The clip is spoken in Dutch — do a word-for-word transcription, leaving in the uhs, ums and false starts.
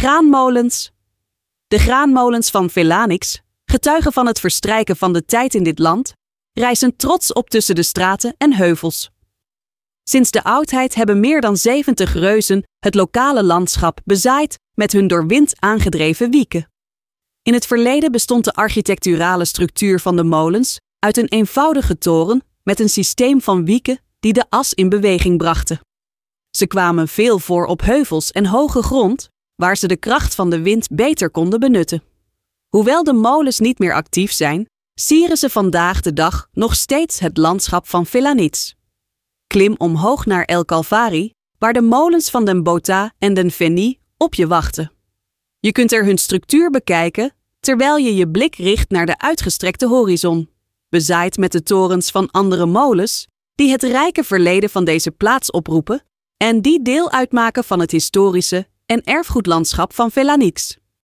Graanmolens. De graanmolens van Velanix, getuigen van het verstrijken van de tijd in dit land, rijzen trots op tussen de straten en heuvels. Sinds de oudheid hebben meer dan zeventig reuzen het lokale landschap bezaaid met hun door wind aangedreven wieken. In het verleden bestond de architecturale structuur van de molens uit een eenvoudige toren met een systeem van wieken die de as in beweging brachten. Ze kwamen veel voor op heuvels en hoge grond, waar ze de kracht van de wind beter konden benutten. Hoewel de molens niet meer actief zijn, sieren ze vandaag de dag nog steeds het landschap van Velanix. Klim omhoog naar El Calvari, waar de molens van Den Bota en Den Feni op je wachten. Je kunt er hun structuur bekijken, terwijl je je blik richt naar de uitgestrekte horizon, bezaaid met de torens van andere molens, die het rijke verleden van deze plaats oproepen en die deel uitmaken van het historische en erfgoedlandschap van Velanix.